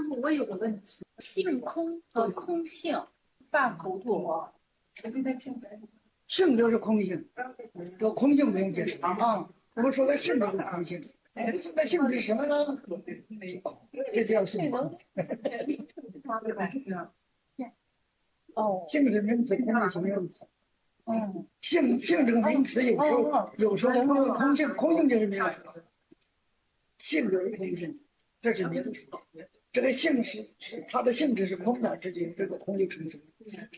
我有个问题，性空和空性犯糊涂吗？ 性就是空性，这空性不用解释啊。我们说的性就是空性，那性是什么呢？这叫性空。 哦， 性是名词，空是形容词。性这个名词有时候空性就是名词，性就是空性，这是名词。这个性是它的性质是空的，这个空就成型。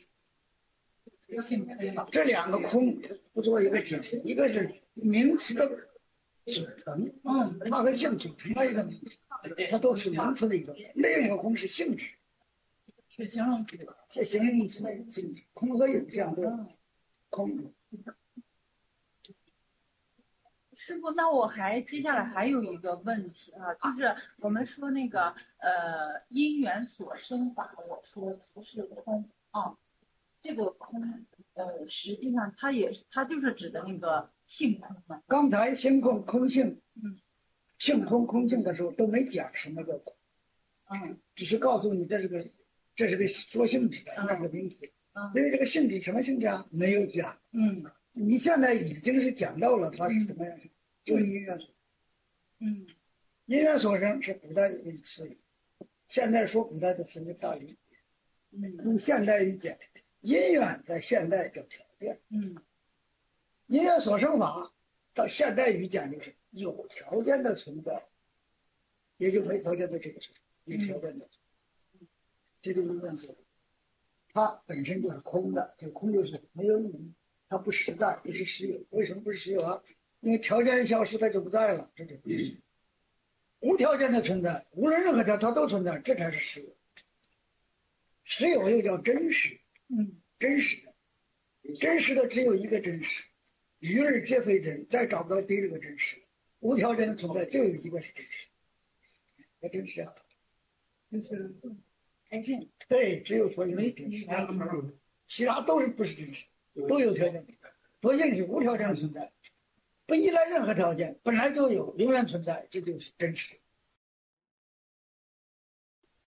这两个空不做一个解释，一个是名词的组成，它和性组成了一个名词，它都是名词的一个。另一个空是性质， 是形容词， 是形容词的性质，空和有相的空。 师傅，那我接下来还有一个问题啊，就是我们说那个因缘所生法，我说不是空啊，这个空实际上它就是指的那个性空嘛。 刚才性空空性，性空空性的时候都没讲什么叫空，只是告诉你这是个说性质的，那是个名词。因为这个性质什么性质啊？没有讲。你现在已经是讲到了它是什么样，就是因缘所。因缘所生是古代的一个词语，现在说古代的词就不大理解。用现代语讲，因缘在现代叫条件。因缘所生法到现代语讲就是有条件的存在，也就没条件的这个存在，有条件的存在，这就是因缘所生。它本身就是空的，这空就是没有意义，它不实在，不是实有。为什么不是实有啊？因为条件消失，它就不在了，这就不是无条件的存在，无论任何条它都存在，这才是实有。实有又叫真实，真实的只有一个真实，余而皆非真，再找不到第二个真实。无条件的存在就有一个是真实，那真实啊，就是对，只有所有没真实，其他都是不是真实，都有条件。所以是无条件的存在，不依赖任何条件，本来就有，永远存在，这就是真实。